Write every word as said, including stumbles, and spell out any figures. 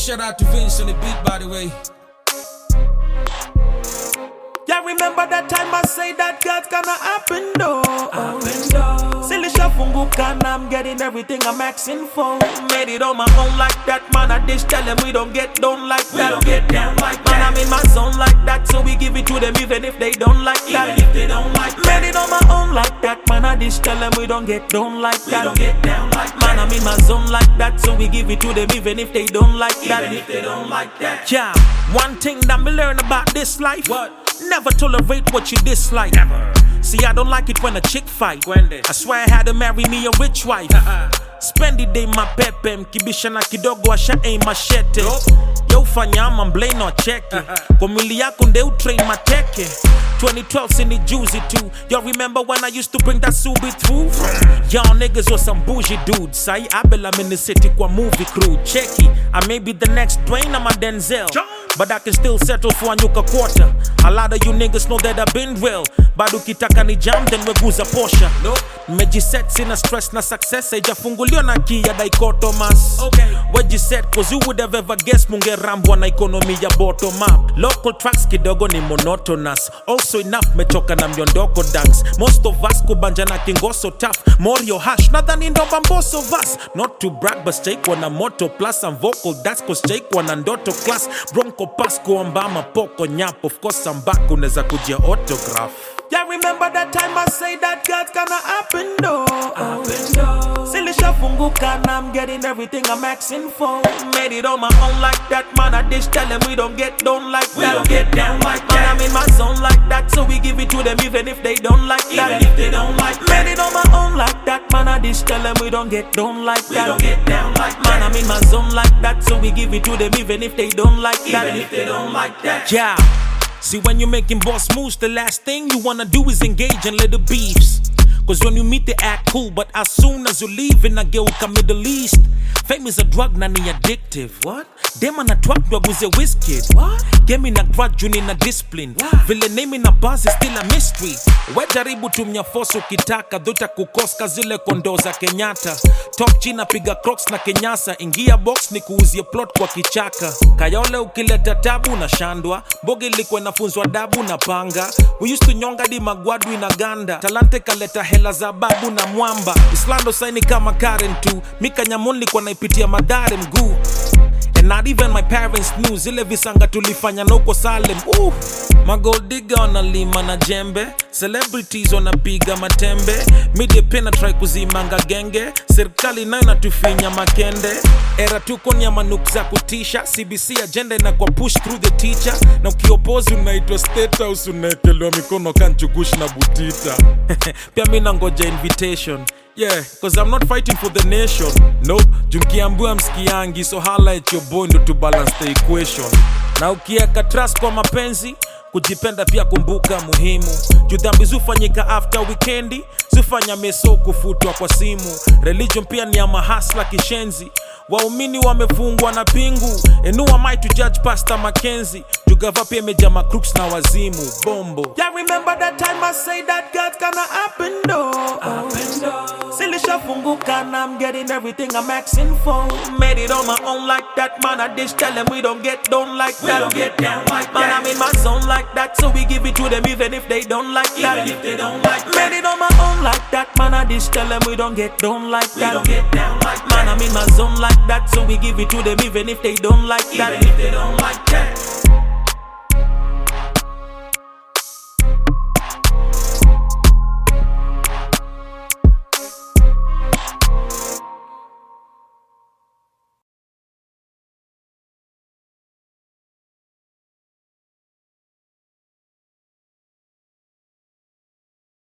shout out to Vince on the beat, by the way. Yeah, remember that time I say that God's gonna happen though. Happen though. Silly shafunguka, I'm getting everything I'm asking for. Made it on my own like that, man. I dish tell them we don't get down like that. We don't get down like that. Man, I'm in my zone like that, so we give it to them even if they don't like that. Even if they don't like that. Made it on my own like that, man. I dish tell them we don't get down like that. We don't get down like that. Man, I'm in my zone like that, so we give it to them even if they don't like that. Even if they don't like that. Yeah, one thing that me learn about this life. What? Never tolerate what you dislike. Never. See, I don't like it when a chick fight. I swear I had to marry me a rich wife. Uh-uh. Spend the day mapepe, mkibisha na kidogo asha aim machete. Yo fanyama mblay no cheki. Kwa mwili yako nde utrain mateke. twenty twelve sini juicy too. Y'all remember when I used to bring that subi through? Y'all niggas was some bougie dudes. Sai Abel, I'm in the city kwa movie crew. Checky, I may be the next Dwayne, I'm a Denzel, but I can still settle for a nyuka quarter. A lot of you niggas know that I've been real. Bado kitaka ni jam, then weguza Porsche. Nope. Mejiset sina stress na success. Ejafunguliwa na kia dichotomous. Okay. Wejiset, cause you would have ever guessed munge rambwa na economy ya bottom up. Local tracks kidogo ni monotonous. Also enough metoka na myondoko dance. Most of us kubanja na kingoso tough. Morio hash, nadhani ndo bamboso of us. Not to brag but stake wana moto plus and vocal. That's cause stake wana ndoto class. Bronco Pasco ambama poko nyap. Of course I'm back uneza kujia autograph. Yeah, remember that time I say that God's gonna happen though. Happen though. Silly shafunguka, I'm getting everything I'm asking for. Made it on my own like that, man. I dish tell them we don't get down like we that. We don't get down like man, that. I'm in my zone like that, so we give it to them even if they don't like even that. Even if they don't like that. Made it on my own like that, man. I dish tell them we don't get down like we that. We don't get down like man, that. I'm in my zone like that, so we give it to them even if they don't like even that. Even if they don't like that. Yeah. See, when you're making boss moves, the last thing you wanna do is engage in little beefs. Cause when you meet they act cool, but as soon as you leave in a geuka Middle East. Fame is a drug na ni addictive. What? Dema na twak dwaguze Wizkid. What? Game na grudge juni na discipline. Wow. Vile name na buzz is still a mystery. Wejaribu tumia force ukitaka, dhota kukoska zile kondo za Kenyatta. Top china piga crocs na Kenyasa, ingia box ni kuuzie plot kwa kichaka. Kayole ukileta tabu na shandwa, bogi likwe nafunzwa dabu na panga. We used to nyonga di magwadu ina ganda, talante kaleta hela za babu na mwamba. Islando saini kama Karen tu, mika nyamonli kwa naipitia madare mguu. And not even my parents knew, zile visanga tulifanya na uko Salem. Ooh. My gold digger wanalima na jembe, celebrities wanapiga matembe, media pena try kuzimanga genge, serikali nayo natufinya makende. Era tuko ni ya manuk za kutisha, C B C agenda ina kwa push through the teacher. Na ukiopozi unaitwa State House, unaekelewa mikono kanchugush na butita. Pia mina ngoja invitation. Yeah, cause I'm not fighting for the nation. Nope, junkiambua mskiangi, so hala at your boy ndo to balance the equation. Na ukieka trust kwa mapenzi, kujipenda pia kumbuka muhimu. Judhambi zufanyika after weekendi, zufanya meso kufutwa kwa simu. Religion pia ni ya mahasla kishenzi, waumini wamefungwa na pingu. And who am I to judge Pastor Mackenzie? Jugava pia mejama crooks na wazimu. Bombo. Yeah, remember that time I say that God's gonna happen though. Happen though. Silly shafunguka, I'm getting everything I'm asking for. Made it on my own like that, man. I dish tell them we don't get down like that. We don't get down like man, that. I'm in my zone like that, so we give it to them even if they don't like even that. Even if they don't like that. Made it on my own like that, man. I dish tell them we don't get down like that. We don't get down like man, that. I'm in my zone like that, so we give it to them even if they don't like even that. Even if they don't like that.